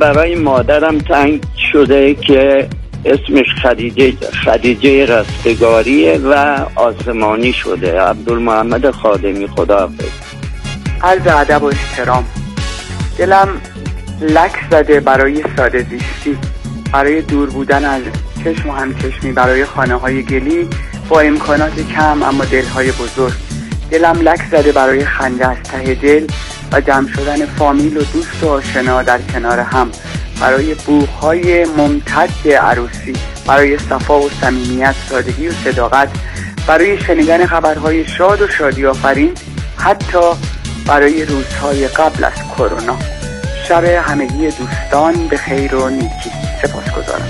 برای مادرم تنگ شده که اسمش خدیجه رستگاریه و آسمانی شده. عبدالمحمد خادمی. خداحافظ. عرض ادب و احترام. دلم لک زده برای ساده زیستی، برای دور بودن از چشم و همچشمی، برای خانه های گلی با امکانات کم اما دلهای بزرگ. دلم لک زده برای خنده از ته دل و جمع شدن فامیل و دوست و آشنا در کنار هم، برای بوهای ممتد عروسی، برای صفا و صمیمیت، سادگی و صداقت، برای شنیدن خبرهای شاد و شادی آفرین، حتی برای روزهای قبل از کرونا. شب همگی دوستان به خیر و نیکی. سپاسگزارم.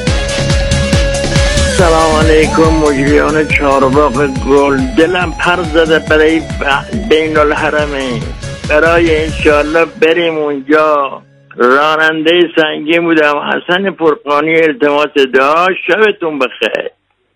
سلام علیکم مجریان چهارباغ گل. دلم پر زده برای بین الحرمین، برای انشالله بریم اونجا. راننده سنگین بودم. حسن فرقانی. التماس دعا. شبتون بخیر.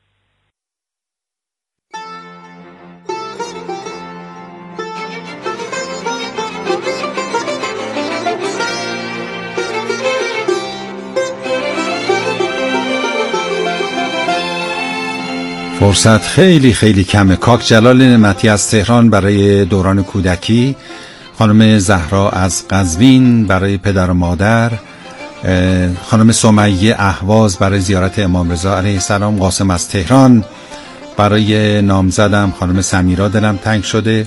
فرصت خیلی خیلی کمه. کاک جلال نعمتی از تهران برای دوران کودکی، خانم زهرا از قزوین برای پدر و مادر، خانم سمیه اهواز برای زیارت امام رضا علیه السلام، قاسم از تهران برای نامزدم خانم سمیرا دلم تنگ شده،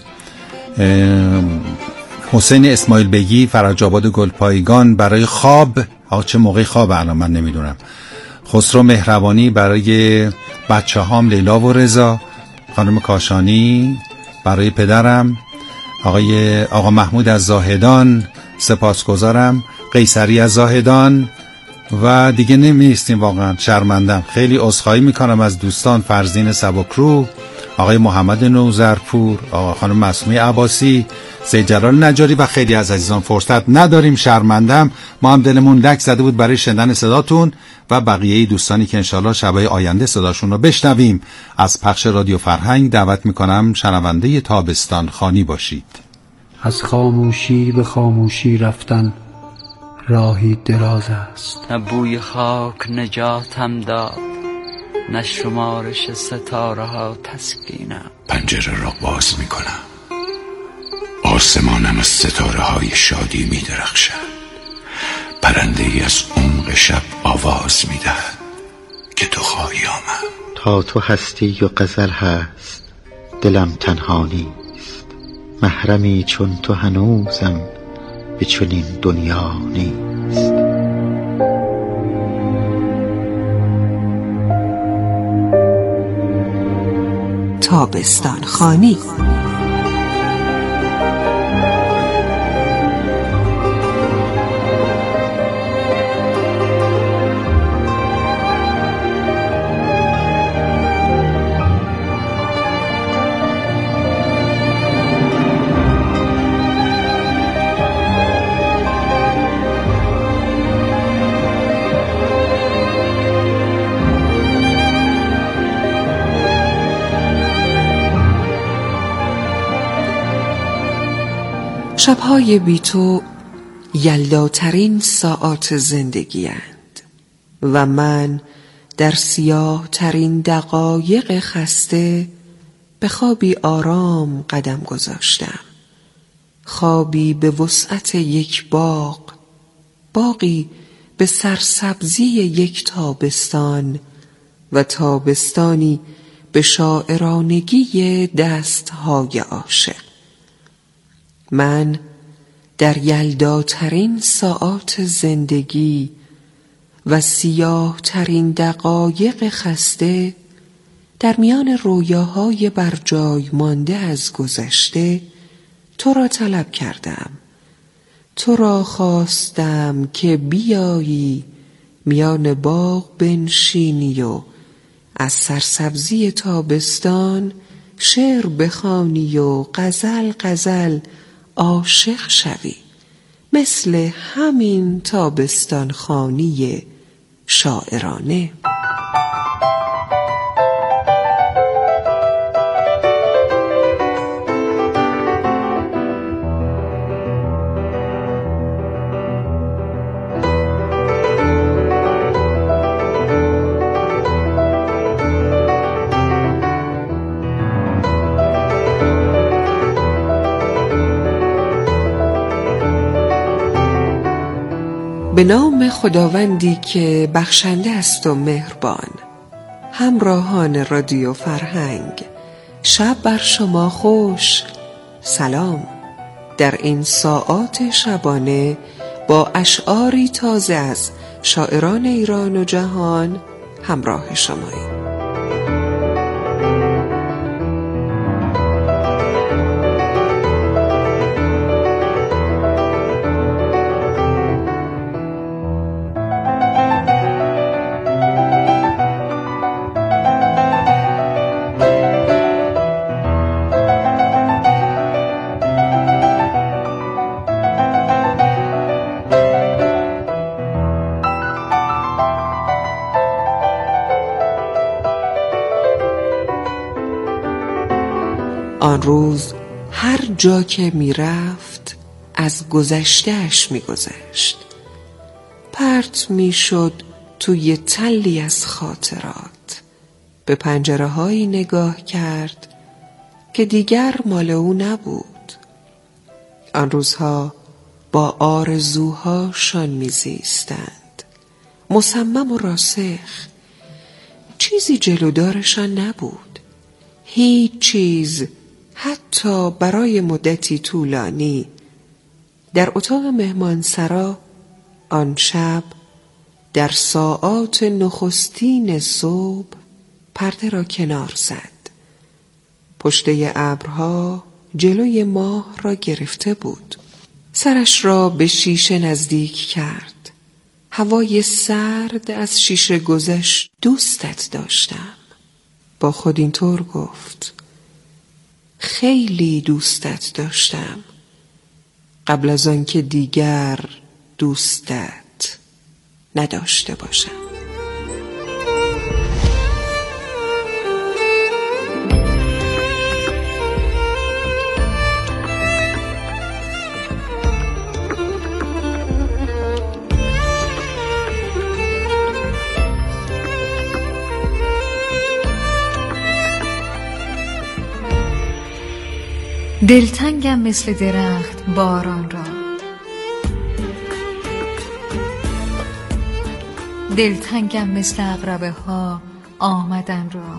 حسین اسماعیل بگی فرج آباد گلپایگان برای خواب. چه موقع خواب الان من نمیدونم. خسرو مهربانی برای بچه هام لیلا و رضا، خانم کاشانی برای پدرم، آقا محمود از زاهدان سپاسگزارم، قیصری از زاهدان و دیگه نمیستیم. واقعا شرمندم. خیلی عذرخواهی میکنم از دوستان. فرزین سبکرو، آقای محمد نوزرپور، آقا خانم معصومه عباسی، سید جلال نجاری و خیلی از عزیزان. فرصت نداریم. شرمندم. ما هم دلمون لک زده بود برای شنیدن صداتون و بقیه دوستانی که انشالله شبای آینده صداشون رو بشنویم. از پخش رادیو فرهنگ دعوت میکنم شنونده تابستان خوانی باشید. از خاموشی به خاموشی رفتن راهی دراز است. نه بوی خاک نجاتم داد، نه شمارش ستاره ها تسکینم. پنجره را باز میکنم، آسمانم از ستاره های شادی می درخشد. پرنده ای از عمق شب آواز می دهد که تو خواهی آمد. تا تو هستی و غزل هست دلم تنها نیست، محرمی چون تو هنوزم به چنین دنیا نیست. تابستان خوانی. شب‌های بی تو یلداترین ساعات زندگی اند و من در سیاه ترین دقایق خسته به خوابی آرام قدم گذاشتم. خوابی به وسعت یک باغ، باغی به سرسبزی یک تابستان و تابستانی به شاعرانگی دستهای عاشق. من در یلداترین ساعات زندگی و سیاه ترین دقایق خسته در میان رویاهای بر جای مانده از گذشته تو را طلب کردم. تو را خواستم که بیایی میان باغ بنشینی و از سرسبزی تابستان شعر بخوانی و غزل عاشق شوی، مثل همین تابستان خوانی شاعرانه. به نام خداوندی که بخشنده است و مهربان. همراهان رادیو فرهنگ، شب بر شما خوش. سلام. در این ساعات شبانه با اشعاری تازه از شاعران ایران و جهان همراه شماییم. آن روز هر جا که می رفت از گذشته‌اش می گذشت. پرت می شد توی تلی از خاطرات. به پنجره هایی نگاه کرد که دیگر مال او نبود. آن روزها با آرزوهاشان می زیستند، مصمم و راسخ. چیزی جلودارشان نبود، هیچ چیز. حتی برای مدتی طولانی در اتاق مهمانسرا آن شب در ساعات نخستین صبح پرده را کنار زد. پشته ابرها جلوی ماه را گرفته بود. سرش را به شیشه نزدیک کرد. هوای سرد از شیشه گذشت. دوستت داشتم. با خود اینطور گفت. خیلی دوستت داشتم، قبل از آن که دیگر دوستت نداشته باشم. دلتنگم مثل درخت باران را، دلتنگم مثل عقربه ها آمدن را،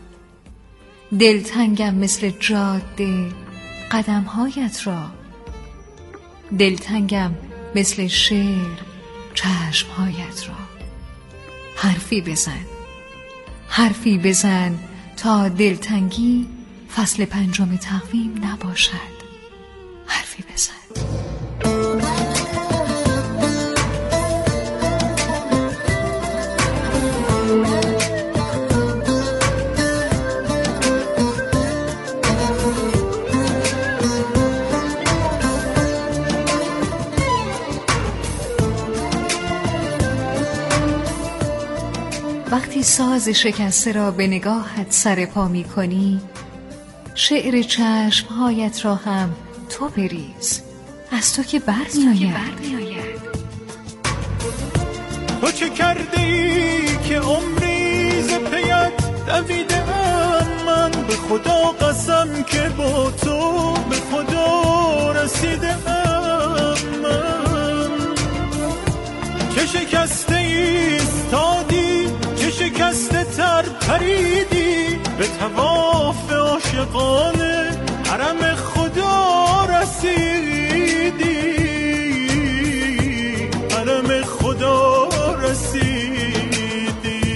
دلتنگم مثل جاده قدمهایت را، دلتنگم مثل شعر چشمهایت را. حرفی بزن تا دلتنگی فصل 5 تقویم نباشد. حرفی بزن. وقتی ساز شکسته را به نگاهت سرپا می کنی، شعر چشمهایت را هم تو بریز، از تو که بر می آید. تو چه کرده ای که عمری ز پیت دویدم؟ من به خدا قسم که با تو به خدا رسیدم. من چه شکسته ایستادی، چه شکسته تر پریدی، به طواف عاشقانه حرم خدا رسیدی، حرم خدا رسیدی.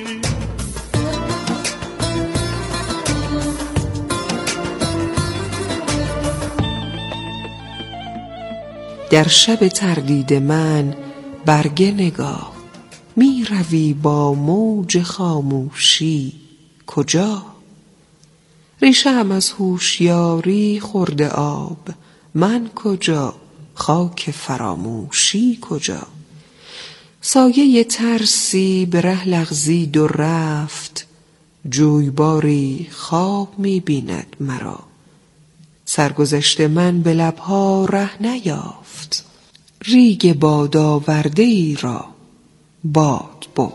در شب تردید من برگه نگاه، می روی با موج خاموشی کجا؟ ریشه هم از هوشیاری خورده آب، من کجا؟ خاک فراموشی کجا؟ سایه ترسی به ره لغزید و رفت، جویباری خواب می بیند مرا. سرگذشت من به لبها ره نیافت، ریگ باد آورده ای را باد برد.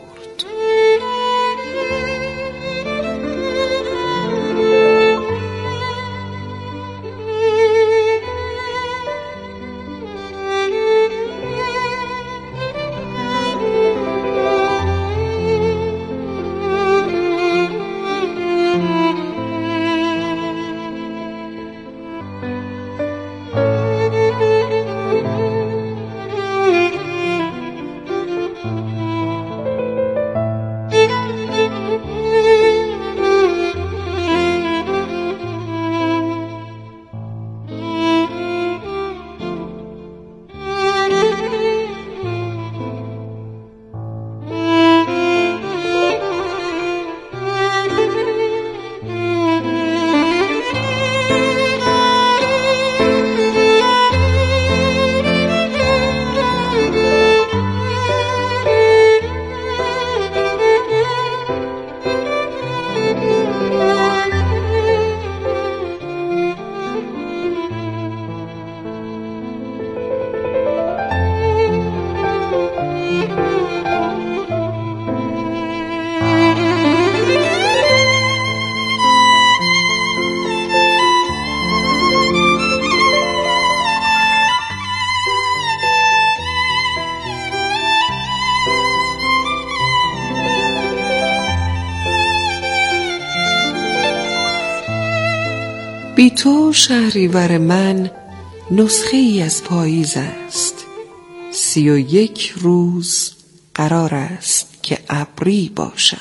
بی تو شهریور من نسخه ای از پاییز است. 31 روز قرار است که ابری باشم.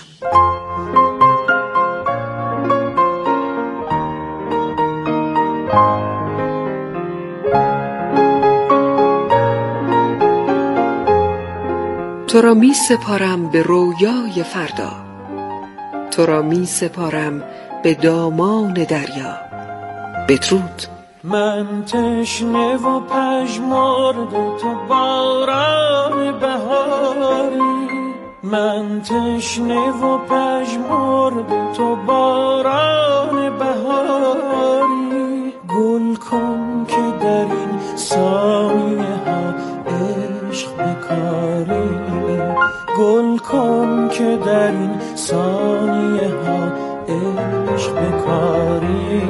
تو را می سپارم به رویای فردا، تو را می سپارم به دامان دریا. بدرود. من تشنه و پژمرده تو باران بهاری، من تشنه و پژمرده تو باران بهاری. گل کن که در این ثانیه ها عشق بکاری، گل کن که در این ثانیه ها عشق بکاری.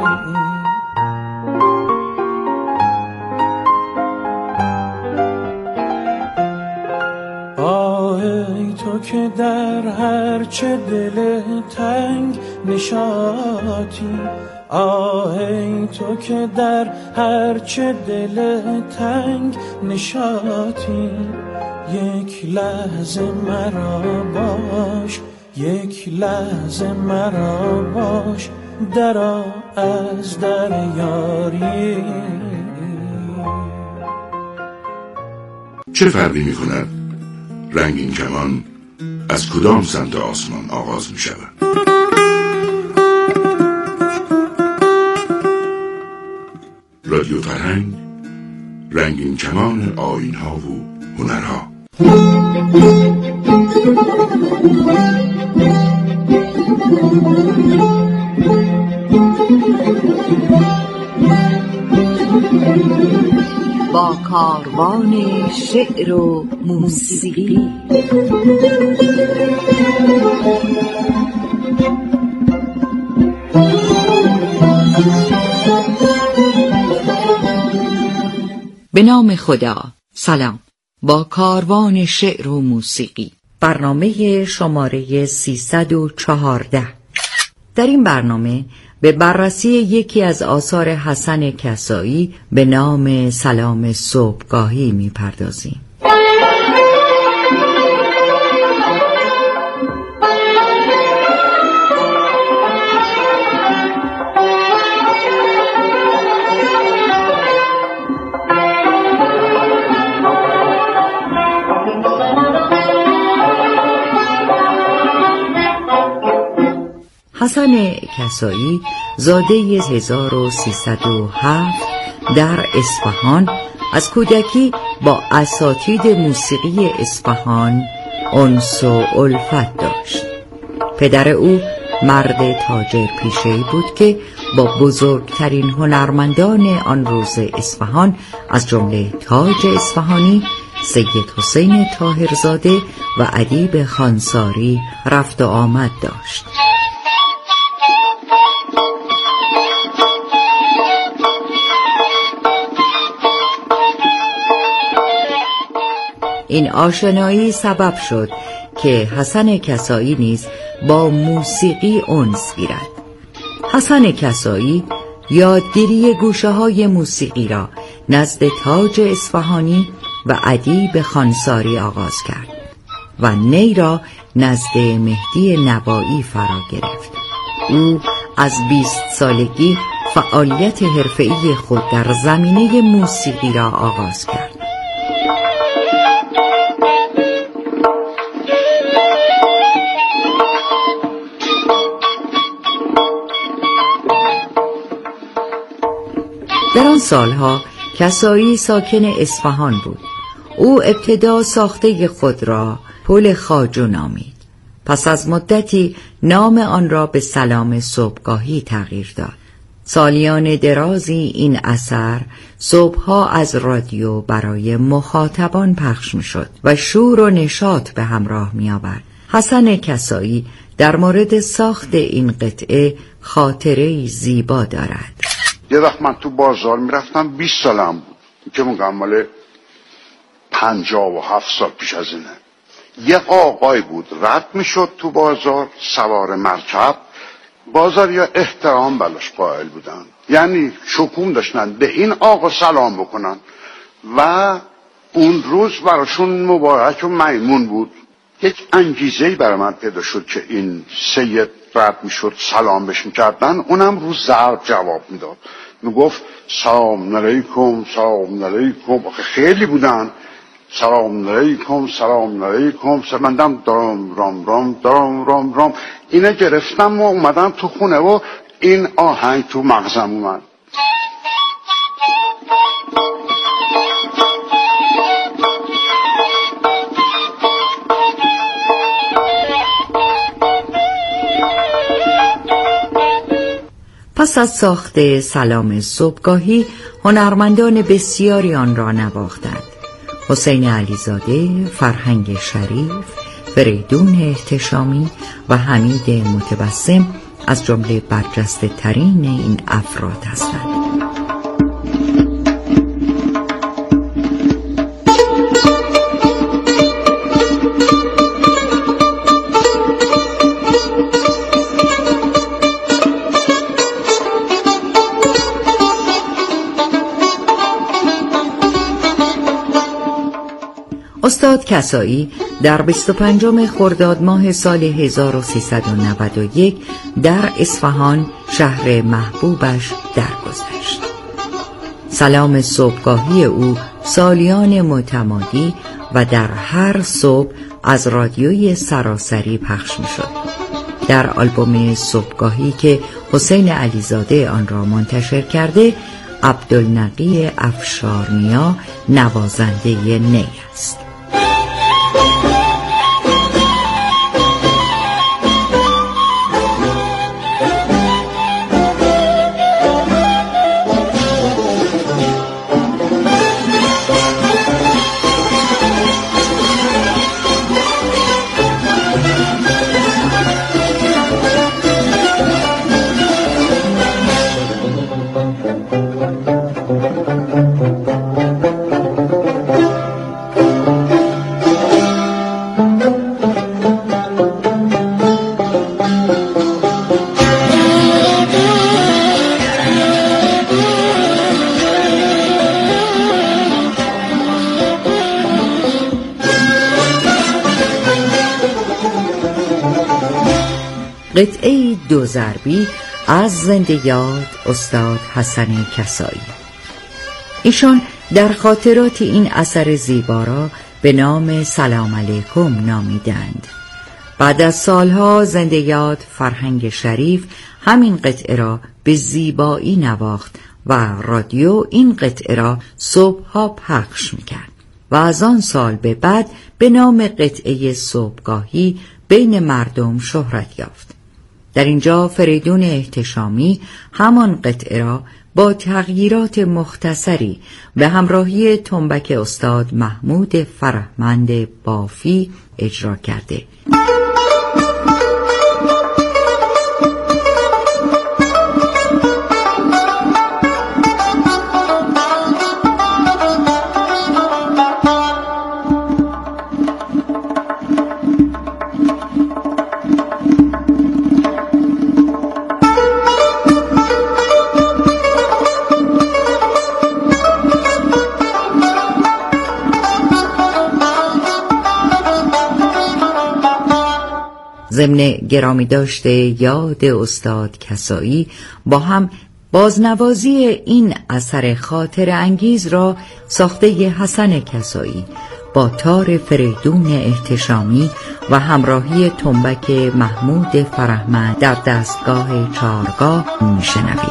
ای تو که در هر چه دل تنگ نشاطی، ای تو که در هر چه دل تنگ نشاطی. یک لحظه مرا باش، یک لحظه مرا باش، درآ از در یاری. چه فرقی می کند رنگین کمان از کدام سمت آسمان آغاز می شود؟ رادیو فرهنگ، رنگین کمان آیین‌ها و هنرها. با کاروان شعر و موسیقی. به نام خدا. سلام. با کاروان شعر و موسیقی، برنامه شماره 314. در این برنامه به بررسی یکی از آثار حسن کسایی به نام سلام صبحگاهی می‌پردازیم. حسن کسایی زاده 1307 در اصفهان، از کودکی با اساتید موسیقی اصفهان انس و الفت داشت. پدر او مرد تاجر پیشه‌ای بود که با بزرگترین هنرمندان آن روز اصفهان از جمله تاج اصفهانی، سید حسین طاهرزاده و ادیب خانساری رفت و آمد داشت. این آشنایی سبب شد که حسن کسایی نیز با موسیقی انس گیرد. حسن کسایی یادگیری گوشه‌های موسیقی را نزد تاج اصفهانی و ادیب خانساری آغاز کرد و نی را نزد مهدی نوایی فرا گرفت. او از 20 سالگی فعالیت حرفه‌ای خود در زمینه موسیقی را آغاز کرد. در آن سالها کسایی ساکن اصفهان بود. او ابتدا ساخته خود را پل خواجو نامید. پس از مدتی نام آن را به سلام صبحگاهی تغییر داد. سالیان درازی این اثر صبحها از رادیو برای مخاطبان پخش می شد و شور و نشاط به همراه می آورد. حسن کسایی در مورد ساخت این قطعه خاطره‌ای زیبا دارد. یه وقت من تو بازار میرفتم، 20 سالم بود که مکمل 57 سال پیش از اینه. یه آقای بود رد میشد تو بازار سوار مرکب، بازار یا احترام بلاش قائل بودن. یعنی شکوم داشتن به این آقا سلام بکنن و اون روز براشون مبارک و میمون بود. یک انگیزه‌ای برای من پیدا شد که این سید رد میشد سلام بهش میکردن، اونم رو ضرب جواب میداد، میگفت سلام علیکم سلام علیکم. خیلی بودن، سلام علیکم سلام علیکم. سمندم دارم رام رام دارم رام رام. اینه گرفتم و اومدم تو خونه و این آهنگ تو مغزم اومد. پس از ساخت سلام صبحگاهی هنرمندان بسیاری آن را نواختند. حسین علیزاده، فرهنگ شریف، فریدون احتشامی و حمید متبسم از جمله برجسته ترین این افراد هستند. استاد کسایی در 25 خرداد ماه سال 1391 در اصفهان شهر محبوبش درگذشت. سلام صبحگاهی او سالیان متمادی و در هر صبح از رادیوی سراسری پخش می شد. در آلبوم صبحگاهی که حسین علیزاده آن را منتشر کرده، عبدالنقی افشارنیا نوازنده نی است. قطعه دو ضربی از زنده یاد استاد حسن کسایی. ایشان در خاطرات این اثر زیبا را به نام سلام علیکم نامیدند. بعد از سالها زنده یاد فرهنگ شریف همین قطعه را به زیبایی نواخت و رادیو این قطعه را صبحها پخش میکرد و از آن سال به بعد به نام قطعه صبحگاهی بین مردم شهرت یافت. در اینجا فریدون احتشامی همان قطعه را با تغییرات مختصری به همراهی تنبک استاد محمود فرهمند بافی اجرا کرده. ضمن گرامی داشته یاد استاد کسایی با هم بازنوازی این اثر خاطر انگیز را ساخته حسن کسایی با تار فریدون احتشامی و همراهی تنبک محمود فرهمند در دستگاه چارگاه میشنویم.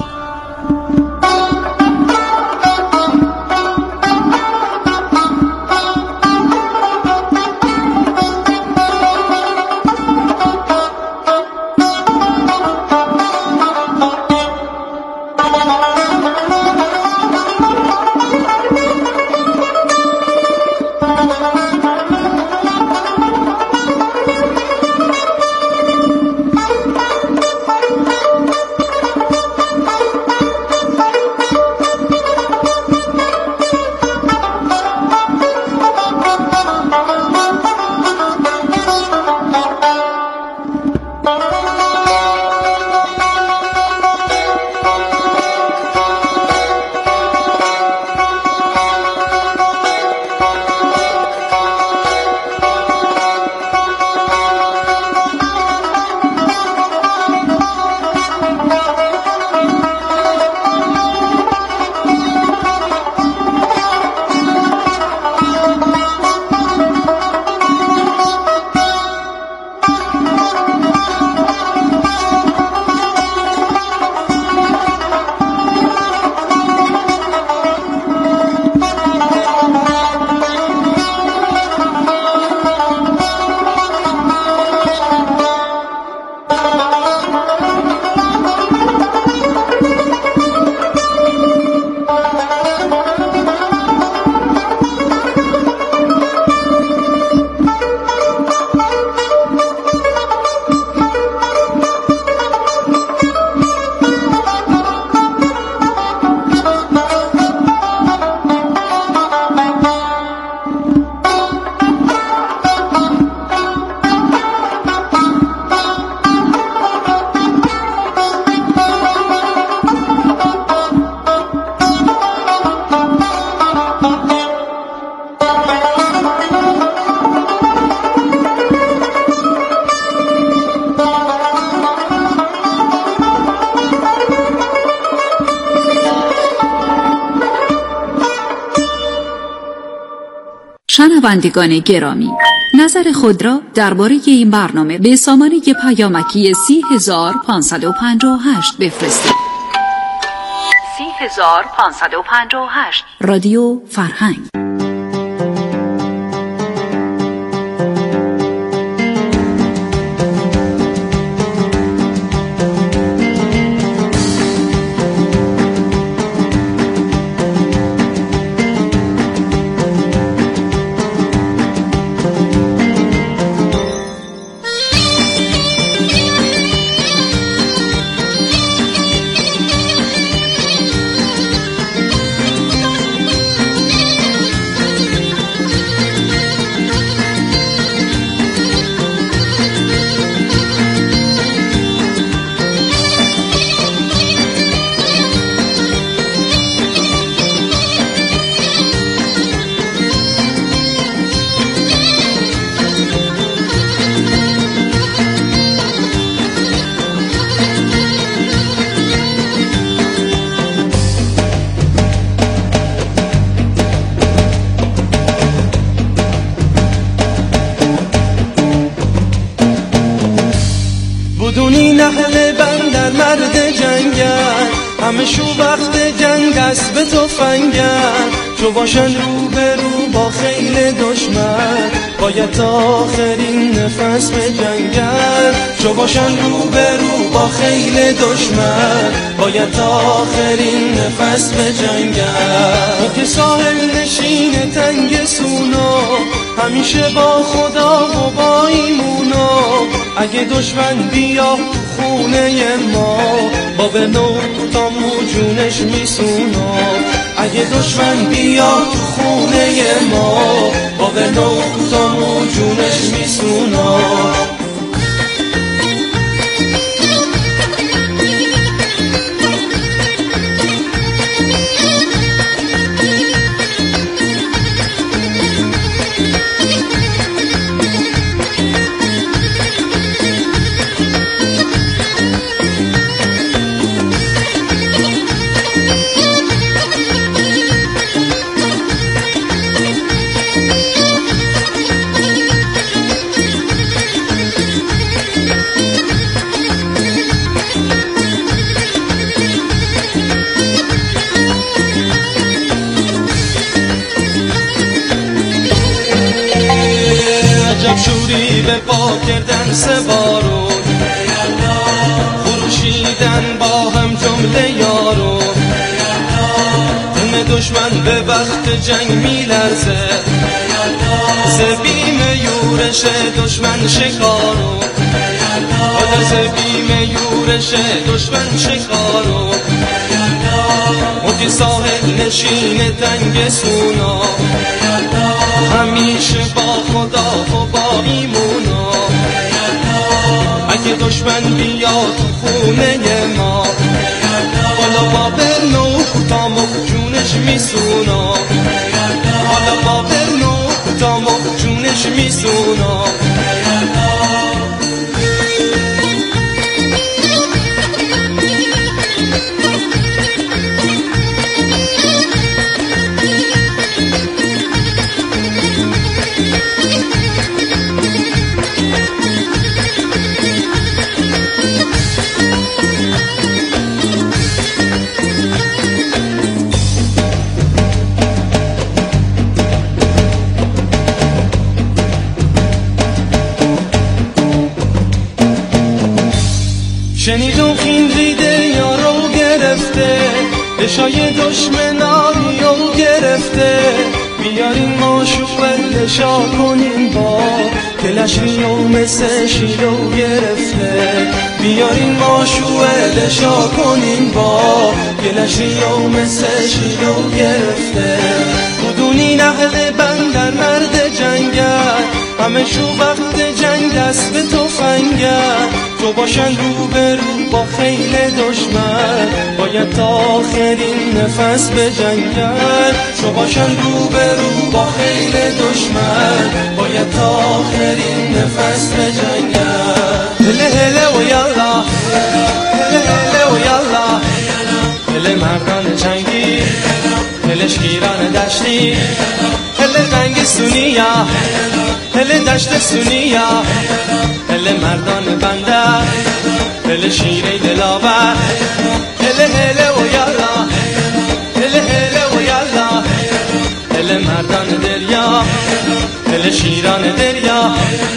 شنوندگان گرامی، نظر خود را درباره این برنامه به سامانه پیامکی 30558 بفرستید. 30558 رادیو فرهنگ. بدونی نهل بندر مرد جنگل، همه شو وقت جنگ است به تفنگل. چو باشن رو به رو با خیل دشمن، باید تا آخرین نفس به جنگل. چو باشن رو به رو با خیل دشمن، باید تا آخرین نفس به جنگل. که ساحل نشین تنگ سونو، همیشه با خدا و با ایمونو. اگه دشمن بیا خونه ما، با به نقطامو جونش میسونو. اگه دشمن بیا خونه ما، با به نقطامو جونش میسونو. شوری به پا کردن سوارو، خروشیدن با هم جمله یارو. دم دشمن به وقت جنگ میلرزه، زبیم یورش دشمن شکارو. حالا زبیم یورش دشمن شکارو. موج ساحل نشین تنگ سونا، همیشه با خدا و با ایمونا. اگه دشمن بیاد خونه ما، حالا با برنو تا جونش میسونا. حالا با برنو تا جونش میسونا. شنیدم خین ریده یارو گرفته، دشای دشمنانی رو گرفته. بیارین ماشو لشا کنین با، کلشی و مثل شیلو گرفته. بیارین ماشو لشا کنین با، کلشی و مثل شیلو گرفته. بدونی نهل بندر مرد جنگل، همه شو وقت جنگ دست به تفنگل. تو باشن رو به رو با خیل دشمن، باید تا آخرین نفس به جنگل. تو باشن رو به رو با خیل دشمن، باید تا آخرین نفس به جنگل. هله هله و یالا، هله هله و یالا. هله مردان جنگی، هله شیران دشتی، هله رنگ سونیا دشت سونیا مردان بنده شیره دلاور هله و یالا هله و یالا مردان دریا شیران دریا.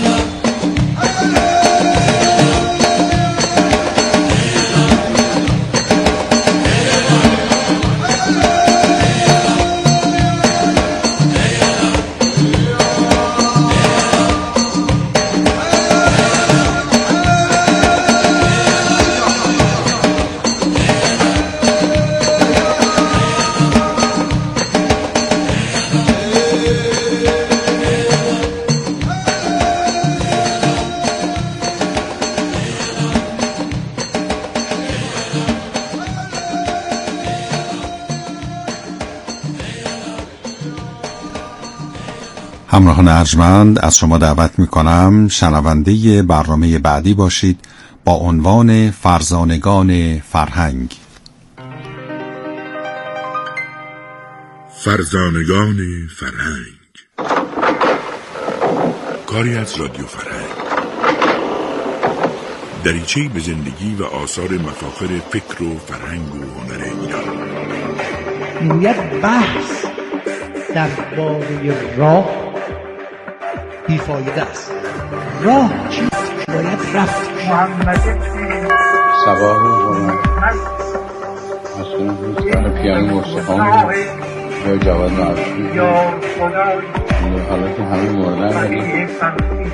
همراهان ارجمند، از شما دعوت می‌کنم شنونده برنامه بعدی باشید با عنوان فرزانگان فرهنگ. فرزانگان فرهنگ، کاری از رادیو فرهنگ، دریچه‌ای به زندگی و آثار مفاخر فکر و فرهنگ و هنر ایران. میگوید بحث درباره راه بیفایده است. راه چیست که باید رفت؟ سبا رو مثلا دوستان پیانو مستخان یا جواد معروفی حالا که همه مردن